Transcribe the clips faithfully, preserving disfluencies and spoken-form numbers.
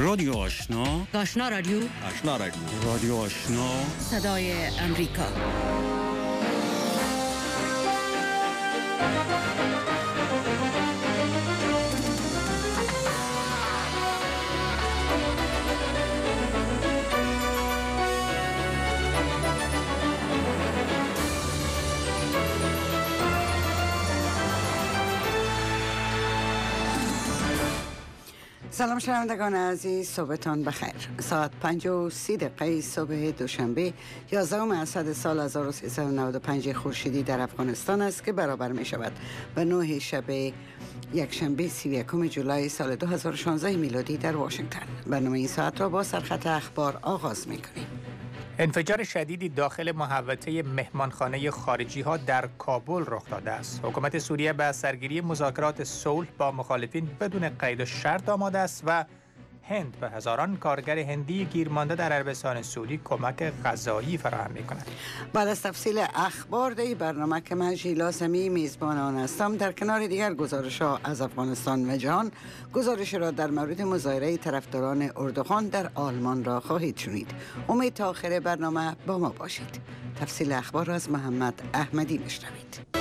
رادیو آشنا، آشنا رادیو، آشنا رادیو، رادیو آشنا، صدای امریکا. سلام شنوندگان عزیز، صبحتان بخیر. ساعت پنج و سی دقیقه صبح دوشنبه یازدهم اسد سال هزار و سیصد و نود و پنج خورشیدی در افغانستان است که برابر می شود به نه شب یکشنبه سی و یکم جولای سال دو هزار و شانزده میلادی در واشنگتن. برنامه این ساعت را با سرخط اخبار آغاز می کنیم. انفجار شدیدی داخل محوطه مهمانخانه خارجی ها در کابل رخ داده است. حکومت سوریه به سرگیری مذاکرات صلح با مخالفین بدون قید و شرط آماده است و هند به هزاران کارگر هندی گیرمانده در عربستان سعودی کمک غذایی فراهم می‌کند. بعد از تفصیل اخبار در برنامه که من ژیلا سمی میزبان آن هستم، در کنار دیگر گزارش‌ها از افغانستان و جهان، گزارش را در مورد مظاهره طرفداران اردوغان در آلمان را خواهید شنید. امید تا آخر برنامه با ما باشید. تفصیل اخبار را از محمد احمدی میشنوید.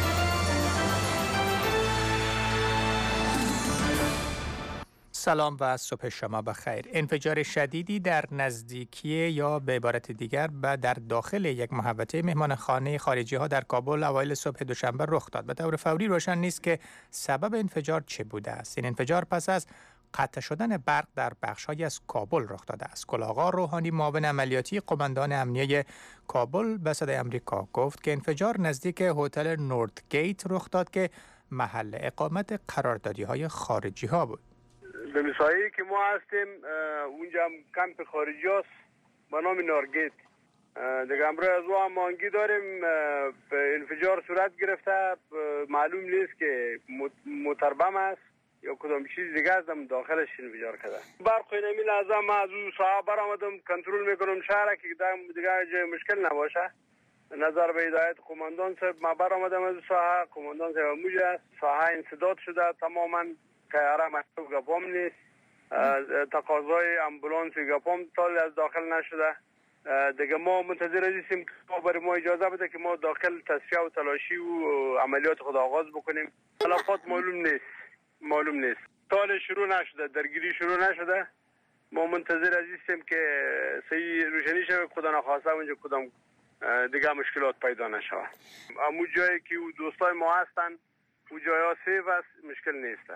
سلام و صبح شما بخیر. انفجار شدیدی در نزدیکی یا به عبارت دیگر و در داخل یک محوطه مهمانخانه خارجی ها در کابل اوایل صبح دوشنبه رخ داد. به طور فوری روشن نیست که سبب انفجار چه بوده است. این انفجار پس از قطع شدن برق در بخش‌هایی از کابل رخ داده است. کلاغا روحانی، معاون عملیاتی قماندان امنیه کابل به صدای امریکا گفت که انفجار نزدیک هتل نورد گیت رخ داد که محل اقامت قراردادی‌های خارجی ها بود. به مساحی که ما هستیم اونجا هم کمپ خارجی هست به نام نارگیت. دیگه امروز از او هم مانگی داریم. انفجار صورت گرفته، معلوم نیست که متربم است یا کدام چیز دیگه است داخلش انفجار کرده. برق اینمی لحظه ما از اون ساحه برآمدم، کنترل میکنم شهر که دیگه جای مشکل نباشه. نظر به هدایت قماندان صاحب ما برآمدم از ساحه. قماندان صاحب موجه است، ساحه انسداد شده تماما. تیاره مکتوب گپام نیست، تقاضای امبولانس گپام تالی از داخل نشده. دیگه ما منتظر هستیم که برای ما اجازه بده که ما داخل تصفیه و تلاشی و عملیات خود آغاز بکنیم. تلفات معلوم نیست معلوم نیست تالی شروع نشده، درگیری شروع نشده. ما منتظر هستیم که صحیح روشنی شده، خدا نخواسته اونجا کدام دیگه مشکلات پیدا نشود. امو جایی که دوستای ما هستن او جایی ها سیف است، مشکل نیسته.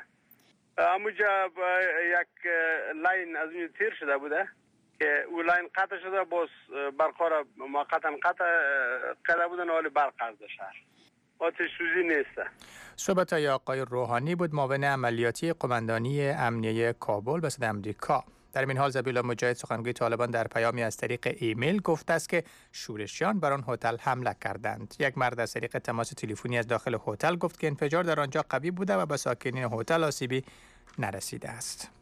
اموجا یک لاین از اون تیر شده بوده که او لاین قطع شده، باز برقا موقتا قطع کرده بودن، حال برق از شهر آتش سوزی نیسته. صحبت های آقای روحانی بود، معاون عملیاتی قماندانی امنیه کابل به صدای امریکا. در این حال ذبیح مجاهد سخنگوی طالبان در پیامی از طریق ایمیل گفته است که شورشیان بر آن هتل حمله کردند. یک مرد از طریق تماس تلفنی از داخل هتل گفت که انفجار در آنجا قوی بوده و به ساکنین هتل آسیبی نرسیده است.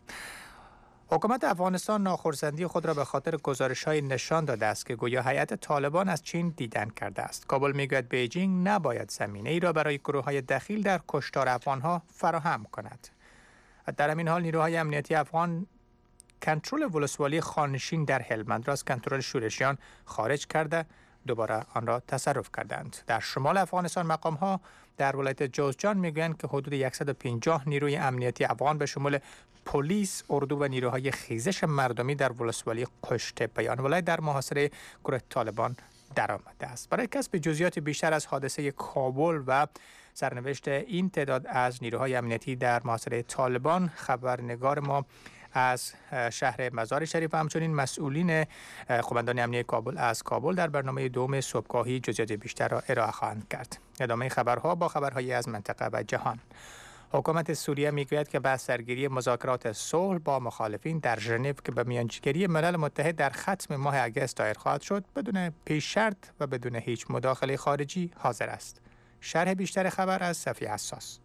حکومت افغانستان ناخرسندی خود را به خاطر گزارش‌های نشان داده است که گویا هیئت طالبان از چین دیدن کرده است. کابل میگوید بیجینگ نباید زمینه ای را برای گروه‌های دخیل در کشتار افغان‌ها فراهم کند. در همین حال نیروهای امنیتی افغان کنترل ولسوالی خانشین در هلمند را از کنترل شورشیان خارج کرده دوباره آن را تصرف کردند. در شمال افغانستان مقام‌ها در ولایت جوزجان میگویند که حدود صد و پنجاه نیروی امنیتی افغان به شمول پلیس، اردو و نیروهای خیزش مردمی در ولسوالی قشت‌تپه آن ولایت در محاصره گروه طالبان درآمده است. برای کسب جزئیات بیشتر از حادثه کابل و سرنوشت این تعداد از نیروهای امنیتی در محاصره طالبان، خبرنگار ما از شهر مزار شریف و همچنین مسئولین قماندان امنیه کابل از کابل در برنامه دوم صبحگاهی جزئیات بیشتر را ارائه خواهند کرد. ادامه خبرها با خبرهای از منطقه و جهان. حکومت سوریه میگوید که بعد سرگیری مذاکرات صلح با مخالفین در ژنو که به میانجیگری ملل متحد در ختم ماه اگست دایر خواهد شد، بدون پیش شرط و بدون هیچ مداخله خارجی حاضر است. شرح بیشتر خبر از صفی حساس.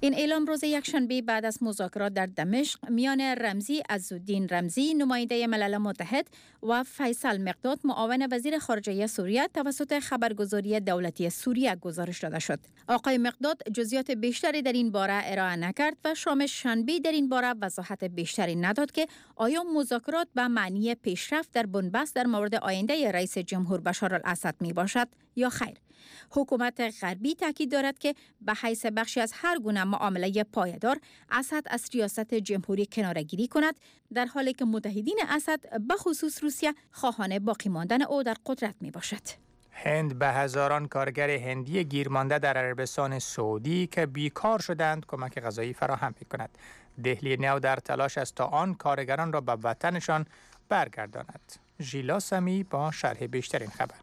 این اعلام روز یکشنبه بعد از مذاکرات در دمشق میان رمزی عزالدین رمزی نماینده ملل متحد و فیصل مقداد معاون وزیر خارجه سوریه توسط خبرگزاری دولتی سوریه گزارش داده شد. آقای مقداد جزئیات بیشتری در این باره ارائه نکرد و شام شنبه در این باره وضاحت بیشتری نداد که آیا مذاکرات به معنی پیشرفت در بنبست در مورد آینده رئیس جمهور بشار الاسد می باشد یا خیر. حکومت غربی تاکید دارد که به حیث بخشی از هر گونه معامله پایدار اسد از ریاست جمهوری کناره‌گیری کند، در حالی که متحدین اسد به خصوص روسیه خواهان باقی ماندن او در قدرت می باشد. هند به هزاران کارگر هندی گیرمانده در عربستان سعودی که بیکار شدند کمک غذایی فراهم می‌کند. دهلی نو در تلاش است تا آن کارگران را به وطنشان برگرداند. ژیلا سمی با شرح بیشتر این خبر.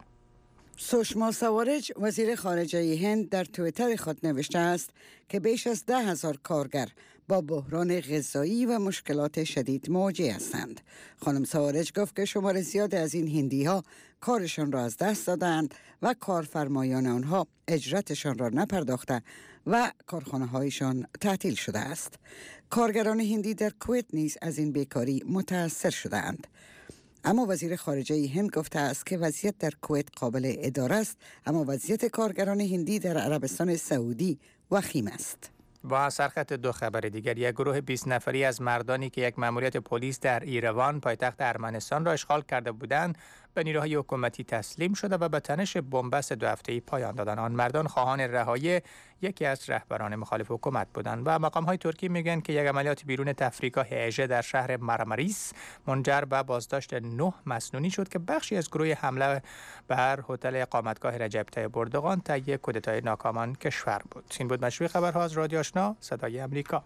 سشما سوارج وزیر خارجه هند در توییتر خود نوشته است که بیش از ده هزار کارگر با بحران غذایی و مشکلات شدید مواجه هستند. خانم سوارج گفت که شمار زیاد از این هندی ها کارشان را از دست دادند و کارفرمایان آنها اجرتشان را نپرداخته و کارخانه هایشان تعطیل شده است. کارگران هندی در کویت نیز از این بیکاری متاثر شدند. اما وزیر خارجه هند گفته است که وضعیت در کویت قابل اداره است، اما وضعیت کارگران هندی در عربستان سعودی وخیم است. با سرخط دو خبر دیگر، یک گروه بیست نفری از مردانی که یک مأموریت پلیس در ایروان پایتخت ارمنستان را اشغال کرده بودند به نیروهای حکومتی تسلیم شده و به تنش بنبست دو هفته‌ای پایان دادند. آن مردان خواهان رهایی یکی از رهبران مخالف حکومت بودند و مقام‌های ترکی میگن که یک عملیات بیرون تفریقا هژه در شهر مرمریس منجر به بازداشت نه مسنونی شد که بخشی از گروه حمله بر هتل اقامتگاه رجب طیب اردوغان طی کودتای ناکامان کشور بود. این بود مشروع خبرها از رادیو آشنا صدای امریکا.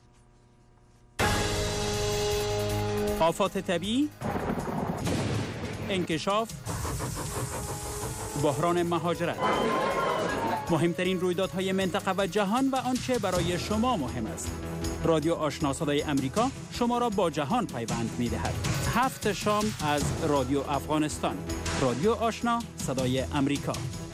آفات طبیعی، انکشاف، بحران مهاجرت، مهمترین رویدادهای منطقه و جهان و آنچه برای شما مهم است. رادیو آشنا صدای امریکا شما را با جهان پیوند می‌دهد. هفت شام از رادیو افغانستان. رادیو آشنا صدای امریکا.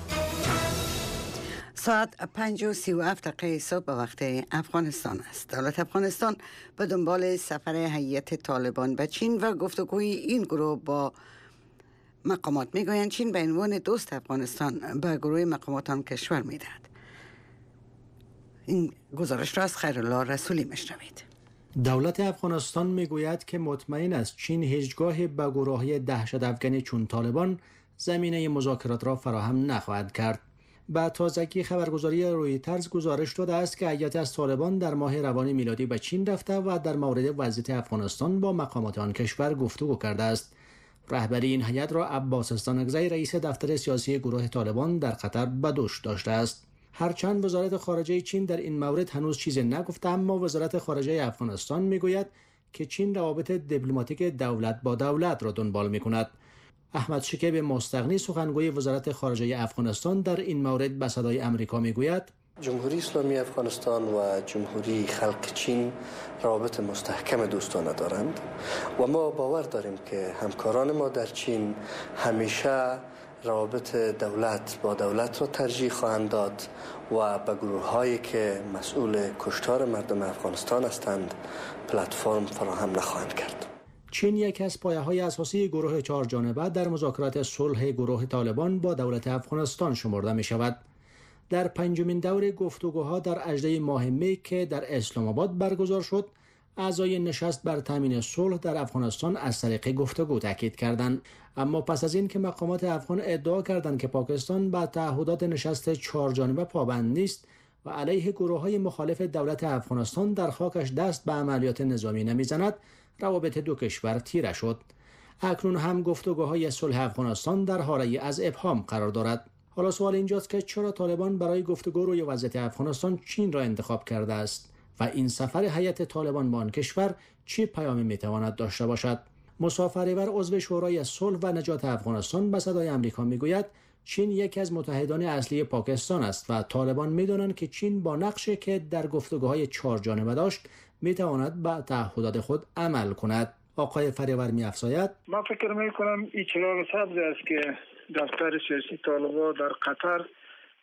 ساعت پنج و سی و هفت دقیقه صبح به وقت افغانستان است. دولت افغانستان به دنبال سفر هیئت طالبان به چین و گفتگوی این گروه با مقامات میگویند چین به عنوان دوست افغانستان به گروه مقامات آن کشور میدهد. این گزارش را از خیرالله رسولی میشنوید. دولت افغانستان میگوید که مطمئن است چین هیچگاه به گروه‌های دهشت افغانی چون طالبان زمینه مذاکرات را فراهم نخواهد کرد. با تازگی خبرگزاری رویترز گزارش داده است که هیئت از طالبان در ماه روان میلادی به چین رفته و در مورد وضعیت افغانستان با مقامات آن کشور گفتگو کرده است. رهبری این هیئت را عباس استانکزی رئیس دفتر سیاسی گروه طالبان در قطر به دوش داشته است. هرچند وزارت خارجه چین در این مورد هنوز چیزی نگفته، اما وزارت خارجه افغانستان میگوید که چین روابط دیپلماتیک دولت با دولت را دنبال میکند. احمد شکیب مستغنی سخنگوی وزارت خارجه افغانستان در این مورد به صدای امریکا میگوید جمهوری اسلامی افغانستان و جمهوری خلق چین روابط مستحکم دوستانه دارند و ما باور داریم که همکاران ما در چین همیشه روابط دولت با دولت را ترجیح خواهند داد و به گروه‌هایی که مسئول کشتار مردم افغانستان هستند پلتفرم فراهم نخواهند کرد. چین یکی از پایه‌های اساسی گروه چهار جانبه در مذاکرات صلح گروه طالبان با دولت افغانستان شمرده می شود. در پنجمین دور گفتگوها در اژده ماه می که در اسلام آباد برگزار شد، اعضای نشست بر تامین صلح در افغانستان از طریق گفتگو تاکید کردند. اما پس از این که مقامات افغان ادعا کردند که پاکستان به تعهدات نشست چهار جانبه پابند نیست و علیه گروه‌های مخالف دولت افغانستان در خاکش دست به عملیات نظامی نمیزند، روابط دو کشور تیره شد. اکنون هم گفتگوهای صلح افغانستان در حاله از ابهام قرار دارد. حالا سوال اینجاست که چرا طالبان برای گفتگو روی وضعیت افغانستان چین را انتخاب کرده است و این سفر هیئت طالبان به آن کشور چه پیامی میتواند داشته باشد؟ مسافربر عضو شورای صلح و نجات افغانستان به صدای آمریکا میگوید چین یکی از متحدان اصلی پاکستان است و طالبان میدانند که چین با نقشی که در گفتگوهای چهار جانبه داشت میتواند به تعهدات خود عمل کند. آقای فریور می‌افزاید من فکر میکنم این چراغ سبز است که دفتر سیاسی طالبان در قطر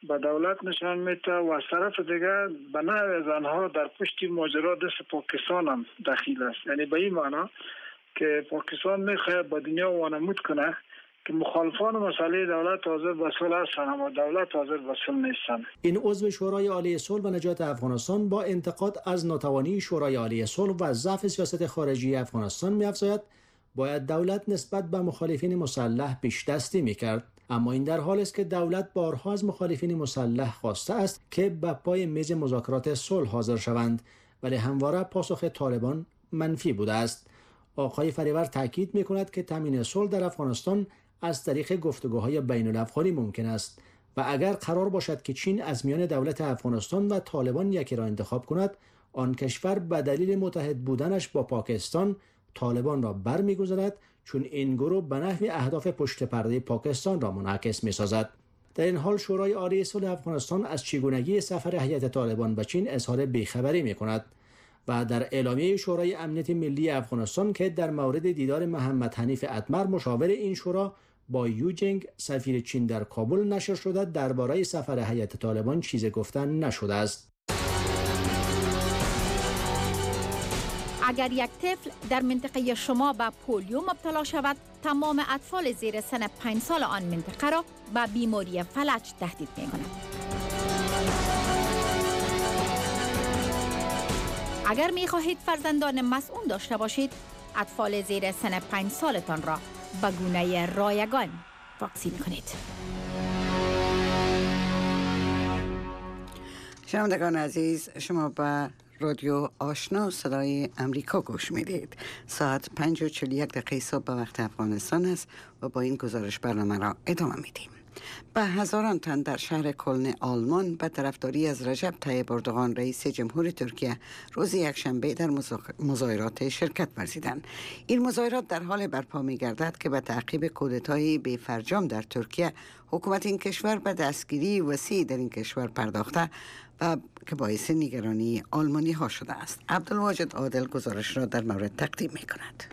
به دولت نشان میده و از طرف دیگه به نحو از آنها در پشت ماجرا دست پاکستان هم دخیل است. یعنی به این معنی که پاکستان میخواد با دنیا وانمود کنه که مخالفان مسئله دولت حاضر به صلح هستند اما دولت حاضر به صلح نیستند. این عضو شورای عالی صلح و نجات افغانستان با انتقاد از ناتوانی شورای عالی صلح و ضعف سیاست خارجی افغانستان می‌افزاید باید دولت نسبت به مخالفین مسلح پیش دستی می‌کرد. اما این در حالی است که دولت بارها از مخالفین مسلح خواسته است که به پای میز مذاکرات صلح حاضر شوند، ولی همواره پاسخ طالبان منفی بوده است. آقای فریور تاکید می‌کند که تامین صلح در افغانستان از طریق گفتگوهای بین الافغانی ممکن است و اگر قرار باشد که چین از میان دولت افغانستان و طالبان یکی را انتخاب کند، آن کشور به دلیل متحد بودنش با پاکستان طالبان را برمی‌گزیند، چون این گروه به نحو اهداف پشت پرده پاکستان را منعکس می‌سازد. در این حال شورای عالی صلح افغانستان از چگونگی سفر هیئت طالبان به چین اظهار بیخبری می‌کند و در اعلامیه شورای امنیت ملی افغانستان که در مورد دیدار محمد حنیف اتمر مشاور این شورا با یوجنگ سفیر چین در کابل نشر شده، درباره سفر هیئت طالبان چیزی گفتن نشده است. اگر یک طفل در منطقه شما به پولیو مبتلا شود، تمام اطفال زیر سن پنج سال آن منطقه را به بیماری فلج تهدید می‌کند. اگر می‌خواهید فرزندان مسئول داشته باشید، اطفال زیر سن پنج سالتان را به گونه رایگان واکسین کنید. شنوندگان عزیز، شما به رادیو آشنا صدای امریکا گوش میدید. ساعت پنج و چهل و یک دقیقه صبح به وقت افغانستان است و با این گزارش برنامه را ادامه میدیم. به هزاران تن در شهر کلن آلمان به طرفداری از رجب طیب اردوغان رئیس جمهور ترکیه روز یکشنبه در مظاهرات شرکت ورزیدند. این مظاهرات در حال برپا می گردد که به تعقیب کودتای بی فرجام در ترکیه حکومت این کشور به دستگیری وسیع در این کشور پرداخته و که باعث نگرانی آلمانی ها شده است. عبدالواجد عادل گزارش را در مورد تقدیم می کند.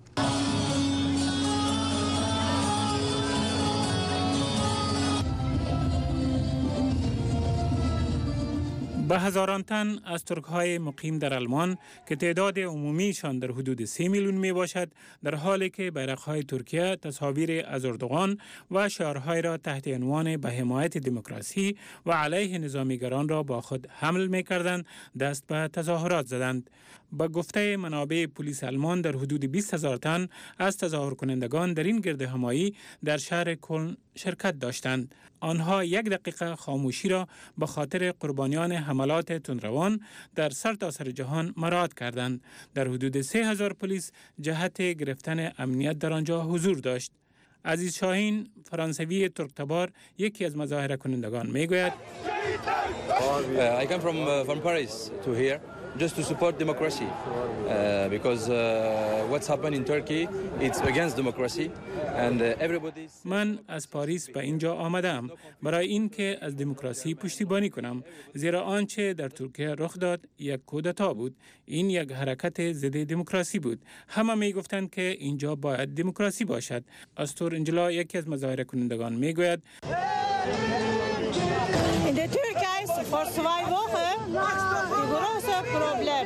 به هزاران تن از ترک‌های مقیم در آلمان که تعداد عمومیشان در حدود سه میلیون می باشد، در حالی که بیرق‌های ترکیه تصاویر از اردوغان و شعارهای را تحت عنوان به حمایت دموکراسی و علیه نظامیگران را با خود حمل می کردند، دست به تظاهرات زدند. با گفته منابع پلیس آلمان در حدود بیست هزار تن از تظاهر کنندگان در این گردهمایی در شهر کلن شرکت داشتند. آنها یک دقیقه خاموشی را به خاطر قربانیان حملات تندروان در سرتاسر جهان مراعات کردند. در حدود سه هزار پلیس جهت گرفتن امنیت در آنجا حضور داشت. عزیز شاهین، فرانسوی ترکتبار، یکی از مظاهره کنندگان میگوید I come from uh, from Paris to here just to support democracy uh, because uh, what's happened in Turkey it's against democracy and uh, everybody. من از پاریس به اینجا آمدم برای اینکه از دموکراسی پشتیبانی کنم، زیرا آنچه در ترکیه رخ داد یک کودتا بود. این یک حرکت ضد دموکراسی بود. همه می گفتند که اینجا باید دموکراسی باشد. استور انجلا، یکی از مظاهره کنندگان، میگوید In de Türkei ist vor zwei Wochen die große Problem.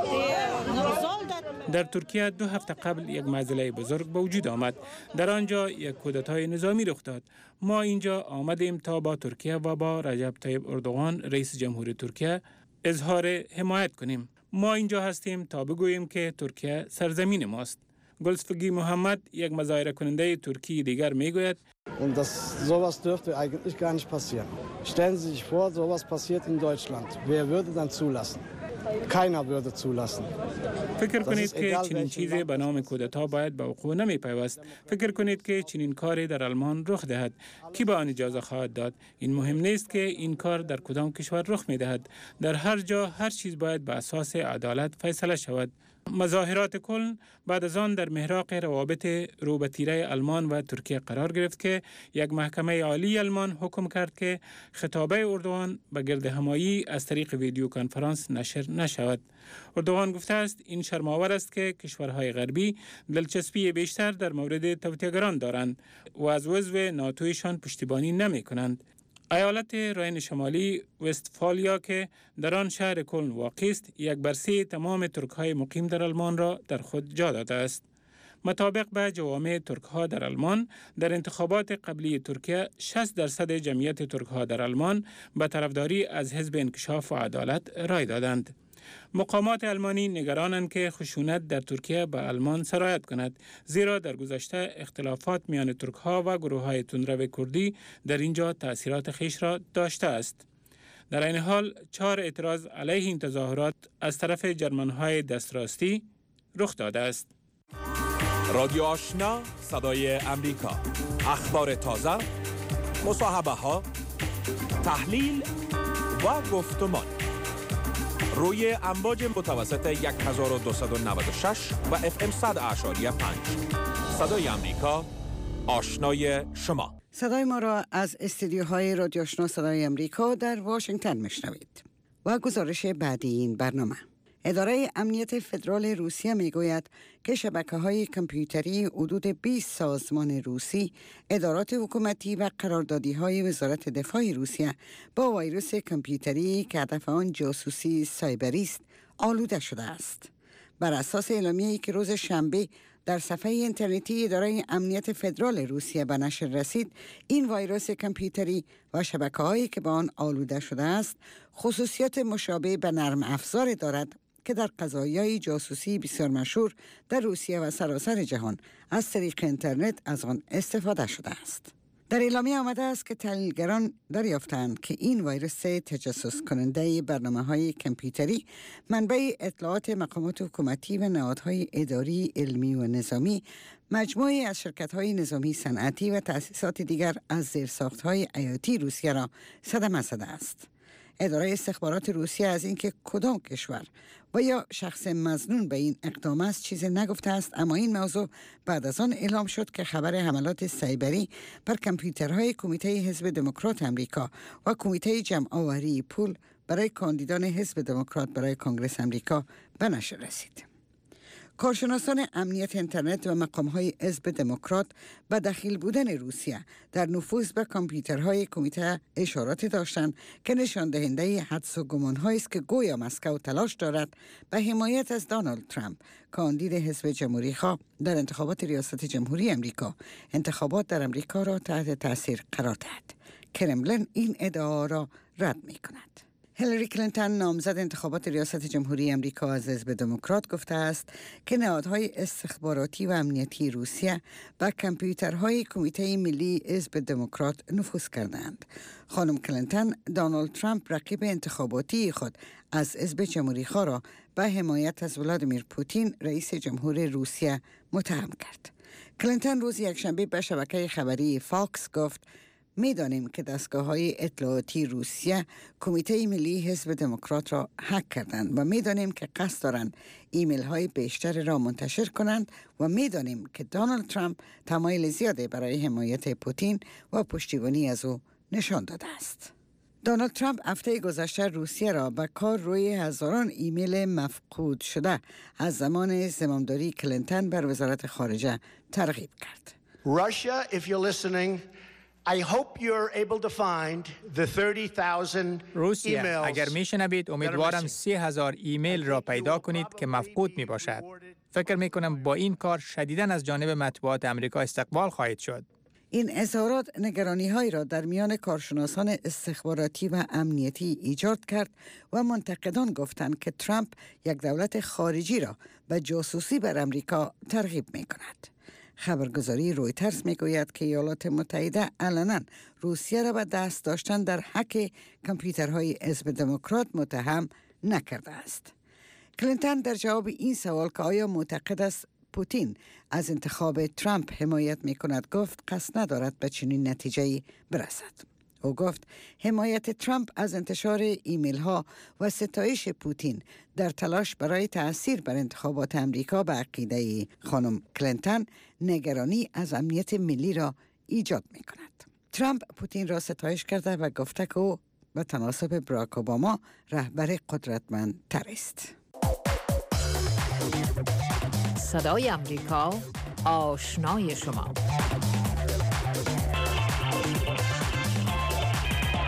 در ترکیه دو هفته قبل یک معضله بزرگ به وجود آمد. در آنجا یک کودتای نظامی رخ داد. ما اینجا آمدیم تا با ترکیه و با رجب طیب اردوغان رئیس جمهور ترکیه اظهار حمایت کنیم. ما اینجا هستیم تا بگوییم که ترکیه سرزمین ماست. گلسفگی محمد، یک مظاهره کننده ترکی دیگر، میگوید Und das sowas dürfte eigentlich gar nicht passieren. Stellen Sie sich vor, sowas passiert in Deutschland. Wer würde dann zulassen? Keiner würde zulassen. فکر کنید که چنین چیزی به نام کودتا باید به وقوع نمی پیوست. فکر کنید که چنین کاری در آلمان رخ دهد. کی به آن اجازه خواهد داد؟ این مهم نیست که این کار در کدام کشور رخ می دهد. در هر جا هر چیز باید به اساس عدالت فیصله شود. مظاهرات کلن بعد از آن در محراق روابط رو به تیره آلمان و ترکیه قرار گرفت که یک محکمه عالی آلمان حکم کرد که خطابه اردوغان به گردهمایی از طریق ویدیو کنفرانس نشر نشود. اردوغان گفته است این شرم‌آور است که کشورهای غربی دلچسپی بیشتر در مورد توطئه‌گران دارند و از عضو ناتویشان پشتیبانی نمی کنند. ایالت راین شمالی وستفالیا که در آن شهر کلن واقع است، یک بر سه تمام ترک های مقیم در آلمان را در خود جا داده است. مطابق به جوامع ترک ها در آلمان، در انتخابات قبلی ترکیه شصت درصد جمعیت ترک ها در آلمان به طرفداری از حزب انکشاف و عدالت رای دادند. مقامات آلمانی نگرانند که خشونت در ترکیه به آلمان سرایت کند، زیرا در گذشته اختلافات میان ترک ها و گروه های تندرو کردی در اینجا تأثیرات خیش را داشته است. در این حال چهار اعتراض علیه این تظاهرات از طرف جرمن های دستراستی رخ داده است. رادیو آشنا، صدای امریکا، اخبار تازه، مصاحبه ها، تحلیل و گفتمان روی امواج متوسط هزار و دویست و نود و شش و اف ام صد اعشاری پنج. صدای امریکا، آشنای شما. صدای ما را از استودیوهای رادیو آشنا صدای امریکا در واشنگتن میشنوید. و گزارش بعدی این برنامه. اداره امنیت فدرال روسیه میگوید که شبکه‌های کامپیوتری حدود بیست سازمان روسی، ادارات حکومتی و قراردادی‌های وزارت دفاع روسیه با ویروس کامپیوتری که هدف آن جاسوسی سایبری است، آلوده شده است. بر اساس اعلامیه‌ای که روز شنبه در صفحه اینترنتی اداره امنیت فدرال روسیه به نشر رسید، این ویروس کامپیوتری و شبکه‌هایی که با آن آلوده شده است، خصوصیات مشابه به نرم افزار دارد که در قضایای جاسوسی بسیار مشهور در روسیه و سراسر جهان از طریق اینترنت از آن استفاده شده است. در اعلامیه آمده است که تحلیلگران دریافتند که این ویروس تجسس کننده برنامه‌های کامپیوتری منبع اطلاعات مقامات حکومتی و نهادهای اداری، علمی و نظامی، مجموعی از شرکت‌های نظامی صنعتی و تأسیسات دیگر از زیرساخت‌های حیاتی روسیه را صدمه زده است. اداره استخبارات روسیه از اینکه کدام کشور و یا شخص مظنون به این اقدام است چیزی نگفته است، اما این موضوع بعد از آن اعلام شد که خبر حملات سایبری بر کامپیوترهای کمیته حزب دموکرات امریکا و کمیته جمع‌آوری پول برای کاندیدان حزب دموکرات برای کنگره امریکا به نشر رسید. کارشناسان امنیت اینترنت و مقام‌های حزب دموکرات به دخیل بودن روسیه در نفوذ به کامپیوترهای کمیته اشارات داشتند که نشان دهنده حدس و گمان‌هایی است که گویا مسکو تلاش دارد به حمایت از دونالد ترامپ، کاندید حزب جمهوری‌خواه در انتخابات ریاست جمهوری امریکا، انتخابات در امریکا را تحت تاثیر قرار دهد. کرملین این ادعا را رد می‌کند. هیلاری کلینتون نامزد انتخابات ریاست جمهوری امریکا از حزب دموکرات گفته است که نهادهای استخباراتی و امنیتی روسیه به کامپیوترهای کمیته ملی حزب دموکرات نفوذ کردند. خانم کلینتون دونالد ترامپ رقیب انتخاباتی خود از حزب جمهوری‌خواه را به حمایت از ولادیمیر پوتین رئیس جمهور روسیه متهم کرد. کلینتون روز یکشنبه به شبکه خبری فاکس گفت: می‌دانیم که دستگاه‌های اطلاعاتی روسیه کمیته ملی حزب دموکرات را هک کردند و می‌دانیم که قصد دارند ایمیل‌های بیشتر را منتشر کنند و می‌دانیم که دونالد ترامپ تمایل زیادی برای حمایت پوتین و پشتیبانی از او نشان داده است. دونالد ترامپ هفته گذشته روسیه را به کار روی هزاران ایمیل مفقود شده از زمان زمامداری کلینتون بر وزارت خارجه ترغیب کرد. Russia, if you're listening, I hope you're able to find the thirty thousand روسیه اگر میشنوید امیدوارم سی هزار ایمیل را پیدا کنید که مفقود می باشد. فکر می کنم با این کار شدیداً از جانب مطبوعات امریکا استقبال خواهید شد. این اظهارات نگرانی های را در میان کارشناسان استخباراتی و امنیتی ایجاد کرد و منتقدان گفتند که ترامپ یک دولت خارجی را به جاسوسی بر امریکا ترغیب می کند. خبرگزاری رویترز میگوید که ایالات متحده علنا روسیه را به دست داشتن در هک کامپیوترهای حزب دموکرات متهم نکرده است. کلینتون در جواب این سوال که آیا معتقد است پوتین از انتخاب ترامپ حمایت می کند گفت قصد ندارد به چنین نتیجه‌ای برسد. او گفت حمایت ترامپ از انتشار ایمیل ها و ستایش پوتین در تلاش برای تأثیر بر انتخابات امریکا به عقیده خانم کلینتون نگرانی از امنیت ملی را ایجاد می کند. ترامپ پوتین را ستایش کرده و گفته که او به تناسب براک اوباما رهبر قدرتمند تر است. صدای امریکا، آشنای شما.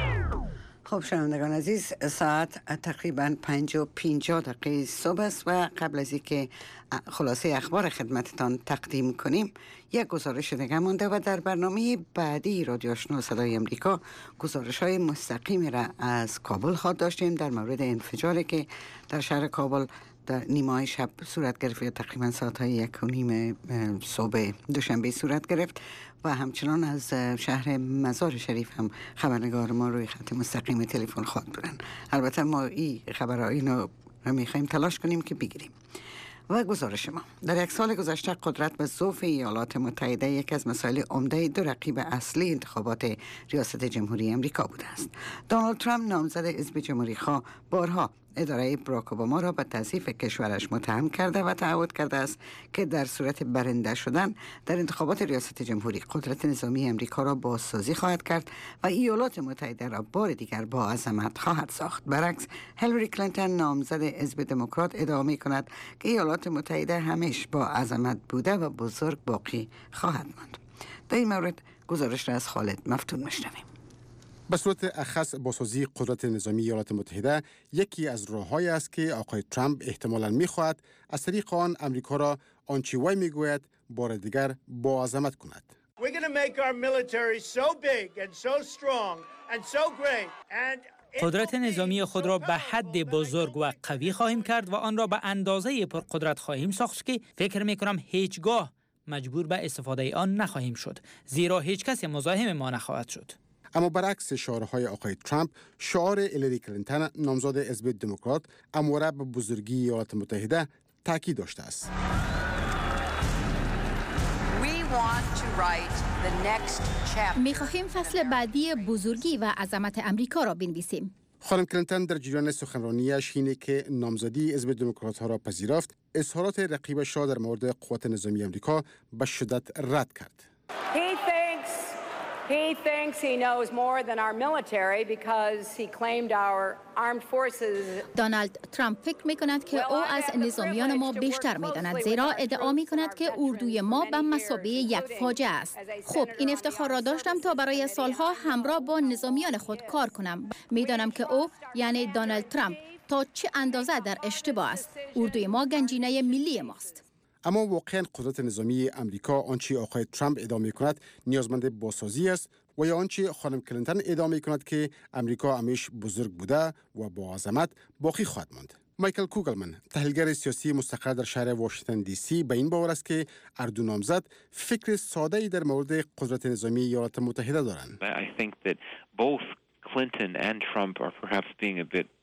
خب شنوندگان عزیز، ساعت تقریبا پنج و پنجاه دقیقه صبح است و قبل از اینکه خلاصه اخبار خدمتتان تقدیم کنیم یک گزارش دیگه مونده و در برنامه بعدی رادیو آشنا صدای امریکا گزارش های مستقیمی را از کابل خواهد داشتیم در مورد انفجاری که در شهر کابل در نیمه شب صورت گرفت، تقریبا ساعت های یک و نیم صبح دوشنبه صورت گرفت و همچنان از شهر مزار شریف هم خبرنگار ما روی خط مستقیم تلفن خواهد بودن. البته ما این خبرها اینو میخوایم تلاش کنیم که بگیریم. و گزارش ما در یک سال گذشته قدرت و ضعف ایالات متحده یکی از مسائل عمده دو رقیب اصلی انتخابات ریاست جمهوری امریکا بوده است. دونالد ترامپ نامزد حزب جمهوری خواه بارها اداره براک اوباما را به تضعیف کشورش متهم کرده و تعهد کرده است که در صورت برنده شدن در انتخابات ریاست جمهوری قدرت نظامی امریکا را بازسازی خواهد کرد و ایالات متحده را بار دیگر با عظمت خواهد ساخت. برعکس هیلاری کلینتون نامزد حزب دموکرات ادعا می‌کند که ایالات متحده همیشه با عظمت بوده و بزرگ باقی خواهد ماند. در این مورد گزارش را از خالد مفتون می‌شنویم. به صورت اخص بازسازی قدرت نظامی ایالات متحده یکی از راه‌هایی است که آقای ترامپ احتمالاً می‌خواهد از طریق آن امریکا را آنچه وی می‌گوید بار دیگر با عظمت کند. We're going to make our military so big and so strong and so great and قدرت نظامی خود را به حد بزرگ و قوی خواهیم کرد و آن را به اندازه پرقدرت خواهیم ساخت که فکر می‌کنم هیچگاه مجبور به استفاده آن نخواهیم شد، زیرا هیچ کس مزاحم ما نخواهد شد. اما برعکس شعارهای آقای ترامپ، شعار هیلاری کلینتون نامزد حزب دموکرات همواره به بزرگی ایالات متحده تاکید داشته است. می‌خواهیم فصل بعدی بزرگی و عظمت امریکا را بنویسیم. خانم کلینتون در جریان سخنرانیش اینه که نامزدی حزب دموکرات ها را پذیرفت، اظهارات رقیبش را در مورد قوات نظامی امریکا به شدت رد کرد. He thinks he knows more than our military because he claimed our armed forces. دونالد ترامپ فکر می‌کند که او از نظامیان ما بیشتر می‌داند، زیرا ادعا می‌کند که اردوی ما به مثابه یک فاجعه است. خب این افتخار را داشتم تا برای سالها همراه با نظامیان خود کار کنم. می‌دانم که او یعنی دونالد ترامپ تا چه اندازه در اشتباه است. اردوی ما گنجینه ملی ماست. اما واقعا قدرت نظامی امریکا آنچه آقای ترامپ ادعا می‌کند نیازمند بازسازی است و یا آنچه خانم کلینتون ادعا می‌کند که امریکا همیشه بزرگ بوده و با عظمت باقی خواهد ماند. مایکل کوگلمن، تحلیلگر سیاسی مستقر در شهر واشنگتن دی سی، به این باور است که هر دو نامزد فکر ساده‌ای در مورد قدرت نظامی ایالات متحده دارند. I think that both Clinton and Trump are perhaps being a bit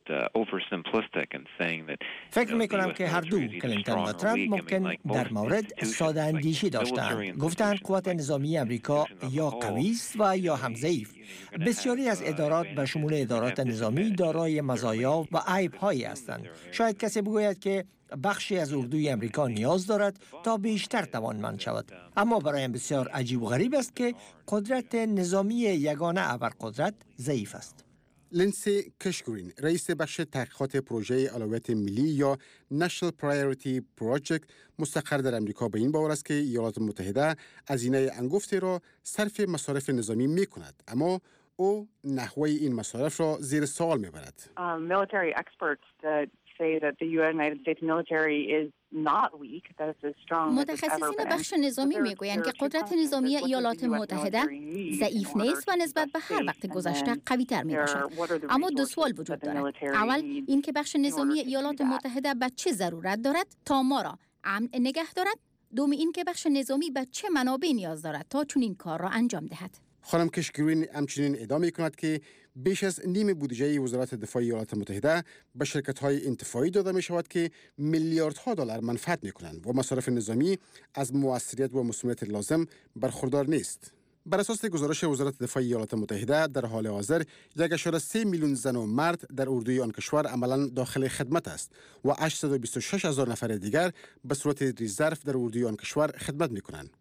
فکر میکنم که هر دو کلینتون و ترامپ ممکن در مورد ساده اندیشی داشتند. گفتند قوات نظامی امریکا یا قوی است و یا هم ضعیف. بسیاری از ادارات به شمول ادارات نظامی دارای مزایا و عیب‌هایی هستند. شاید کسی بگوید که بخشی از اردوی امریکا نیاز دارد تا بیشتر توانمند شود، اما برایم بسیار عجیب و غریب است که قدرت نظامی یگانه ابرقدرت ضعیف است. لینسی کشگرین، رئیس بخش تحقیقات پروژه اولویت ملی یا National Priority Project مستقر در امریکا، به این باور است که ایالات متحده هزینه انگفتی را صرف مصارف نظامی می کند، اما او نحوه این مصارف را زیر سوال می برد. Military experts that say that the United States military is متخصصین بخش نظامی میگویند که قدرت نظامی ایالات متحده ضعیف نیست و نسبت به هر وقت گذشته قوی تر می باشد. اما دو سوال وجود دارد. اول این که بخش نظامی ایالات متحده به چه ضرورت دارد تا ما را امن نگه دارد؟ دوم این که بخش نظامی به چه منابع نیاز دارد تا چون این کار را انجام دهد؟ خانم کشگرین همچنین ادعا می‌کند که بیش از نیم بودجه وزارت دفاع ایالات متحده به شرکت‌های انتفاعی داده می‌شود که میلیاردها دلار منفعت می‌کنند و مصارف نظامی از موثریت و مسئولیت لازم برخوردار نیست. بر اساس گزارش وزارت دفاع ایالات متحده در حال حاضر یک ممیز سه میلیون زن و مرد در اردوی آن کشور عملاً داخل خدمت است و هشتصد و بیست و شش هزار نفر دیگر به صورت رزرو در اردوی آن کشور خدمت می‌کنند.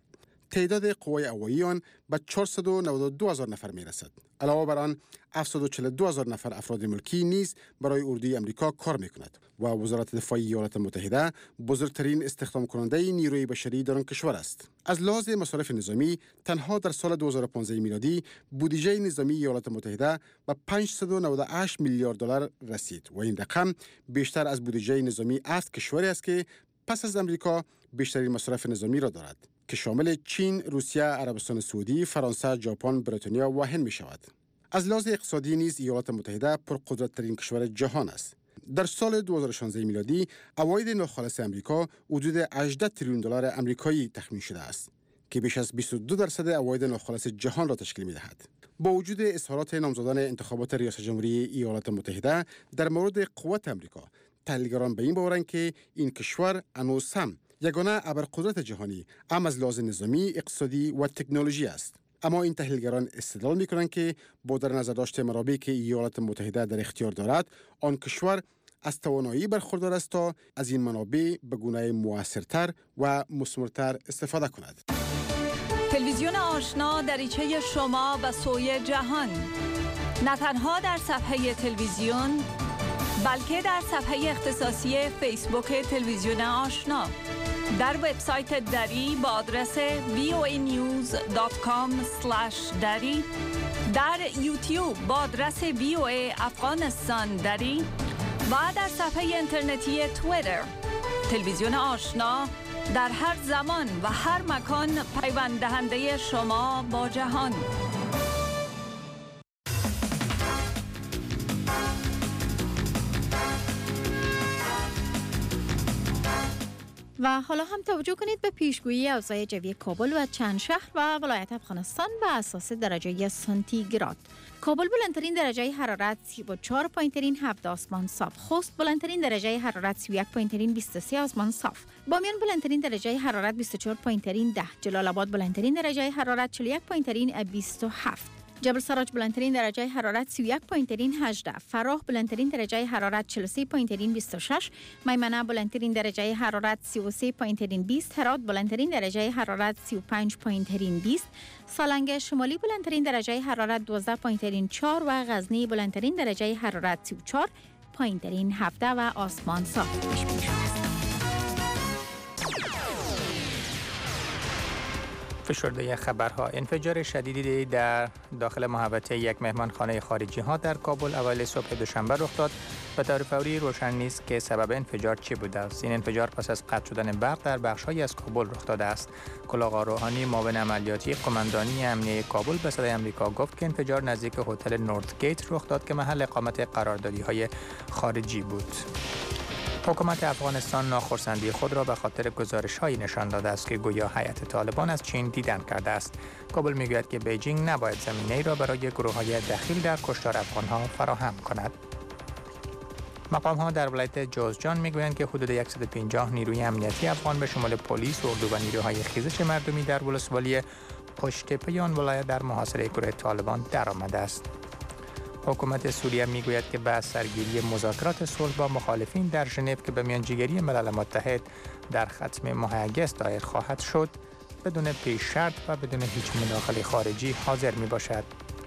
تعداد قوای هوایی آن به چهارصد و نود و دو هزار نفر می رسد. علاوه بر آن هفتصد و چهل و دو هزار نفر افراد ملکی نیز برای اردوی امریکا کار می کند و وزارت دفاع ایالات متحده بزرگترین استخدام کننده نیروی بشری در آن کشور است. از لحاظ مصارف نظامی تنها در سال دو هزار و پانزده میلادی بودجه نظامی ایالات متحده به پانصد و نود و هشت میلیارد دلار رسید و این رقم بیشتر از بودجه نظامی هفت کشوری است که پس از امریکا بیشترین مصرف نظامی را دارد که شامل چین، روسیه، عربستان سعودی، فرانسه، ژاپن، بریتانیا و هند می شود. از لحاظ اقتصادی نیز ایالات متحده پرقدرت‌ترین کشور جهان است. در سال دو هزار و شانزده میلادی عواید ناخالص امریکا حدود هجده تریلیون دلار آمریکایی تخمین شده است که بیش از بیست و دو درصد عواید ناخالص جهان را تشکیل می دهد. با وجود اظهارات نامزدان انتخابات ریاست جمهوری ایالات متحده در مورد قوت امریکا، تحلیلگران به این باورند که این کشور هنوز هم یگانه ابرقدرت جهانی هم از لحاظ نظامی، اقتصادی و تکنولوژی است. اما این تحلیلگران استدلال می‌کنند که با در نظر داشت منابعی که ایالات متحده در اختیار دارد، آن کشور از توانایی برخوردار است تا از این منابع به گونه مؤثرتر و مثمرتر استفاده کند. تلویزیون آشنا دریچه شما به سوی جهان، نه تنها در صفحه تلویزیون بلکه در صفحه اختصاصی فیسبوک تلویزیون آشنا، در وبسایت دری با آدرس وی او ای نیوز دات کام اسلش دری، در یوتیوب با آدرس وی او ای افغانستان دری و در صفحه اینترنتی توییتر. تلویزیون آشنا در هر زمان و هر مکان پیوند دهنده شما با جهان. و حالا هم توجه کنید به پیشگویی اوضاع جوی کابل و چند شهر و ولایت افغانستان به اساس درجه سانتیگراد. کابل بلندترین درجه حرارت سی و چهار پایین‌ترین هفت آسمان صاف، خوست بلندترین درجه حرارت سی و یک پایین‌ترین بیست و سه آسمان صاف، بامیان بلندترین درجه حرارت بیست و چهار پایین‌ترین ده، جلال آباد بلندترین درجه حرارت چهل و یک پایین‌ترین بیست و هفت، جبل سراج بلندترین درجه حرارت سی و یک پایین‌ترین هجده، فراه بلندترین درجه حرارت چهل و سه پایین‌ترین بیست و شش، میمنه بلندترین درجه حرارت سی و سه پایین‌ترین بیست، هرات بلندترین درجه حرارت سی و پنج پایین‌ترین بیست، سالنگ شمالی بلندترین درجه حرارت دوازده پایین‌ترین چهار و غزنی بلندترین درجه حرارت سی و چهار پایین‌ترین هفده و آسمان صاف پیش بینی شده است. فشرده خبرها: انفجار شدیدی در داخل محوطه یک مهمانخانه خارجی ها در کابل اول صبح دوشنبه رخ داد. به طور فوری روشن نیست که سبب انفجار چی بوده است. این انفجار پس از قطع شدن برق در بخش‌هایی از کابل رخ داده است. کلاه روحانی معاون عملیاتی قماندانی امنیه کابل به صدای آمریکا گفت که انفجار نزدیک هتل نورت گیت رخ داد که محل اقامت قراردادی‌های خارجی بود. حکومت افغانستان ناخرسندی خود را به خاطر گزارش‌هایی نشان داده است که گویا هیئت طالبان از چین دیدن کرده است. کابل می‌گوید که بیجینگ نباید زمینه‌ای را برای گروه‌های دخیل در کشتار افغان‌ها فراهم کند. مقام‌ها در ولایت جوزجان می‌گویند که حدود صد و پنجاه نیروی امنیتی افغان به شمول پلیس، اردو و نیروهای خیزش مردمی در ولسوالی پشت‌تپه آن ولایت در محاصره گروه طالبان درآمده است. حکومت سوریه میگوید که بعد سرگیری مذاکرات صلح با مخالفین در ژنو که به میانجیگری ملل متحد در ختم ماه اگست دایر خواهد شد، بدون پیش شرط و بدون هیچ مداخله خارجی حاضر می باشد.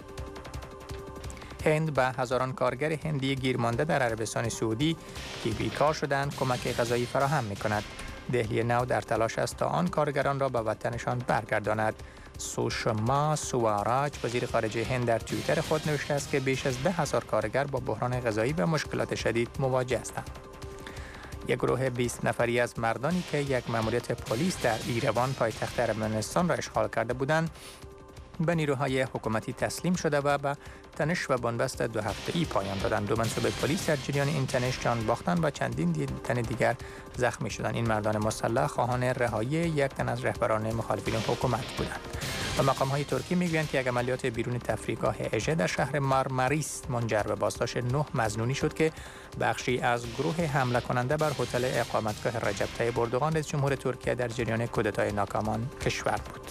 هند به هزاران کارگر هندی گیرمانده در عربستان سعودی که بیکار شدند کمک غذایی فراهم می کند. دهلی نو در تلاش است تا آن کارگران را به وطنشان برگرداند. سوشما سواراج وزیر خارجه هند در توییتر خود نوشته است که بیش از ده هزار کارگر با بحران غذایی و مشکلات شدید مواجه هستند. یک گروه بیست نفری از مردانی که یک مأموریت پلیس در ایروان پایتخت ارمنستان را اشغال کرده بودند به نیروهای حکومتی تسلیم شده و به تنش و بنبست دو هفته‌ای پایان دادند. دو منصوب پلیس در جریان این تنش جان باختند و چندین تن دیگر زخمی شدند. این مردان مسلح خواهان رهایی یک تن از رهبران مخالفین حکومت بودند. و مقام‌های ترکی می‌گویند که یک عملیات بیرون تفریحگاه اژه در شهر مارماریس منجر به بازداشت نه مظنونی شد که بخشی از گروه حمله کننده بر هتل اقامتگاه رجب طیب اردوغان رئیس جمهور ترکیه در جریان کودتای ناکامان کشور بود.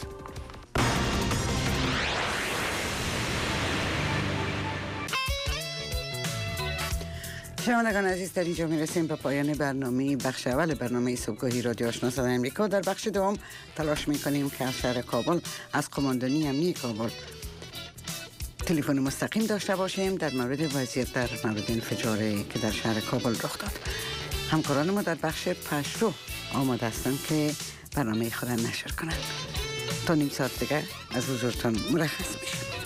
شنوندگان عزیز، در اینجا میرسیم به پایان برنامه بخش اول برنامه صبحگاهی رادیو آشنا صدای آمریکا. در بخش دوم تلاش میکنیم که از شهر کابل از قماندانی امنیتی کابل تلفن مستقیم داشته باشیم در مورد وضعیت در مورد انفجاری که در شهر کابل رخ داد. همکاران ما در بخش پشتو آماده هستند که برنامه خود نشر کنند. تا نیم ساعت دیگر از حضورتان مرخص میشیم.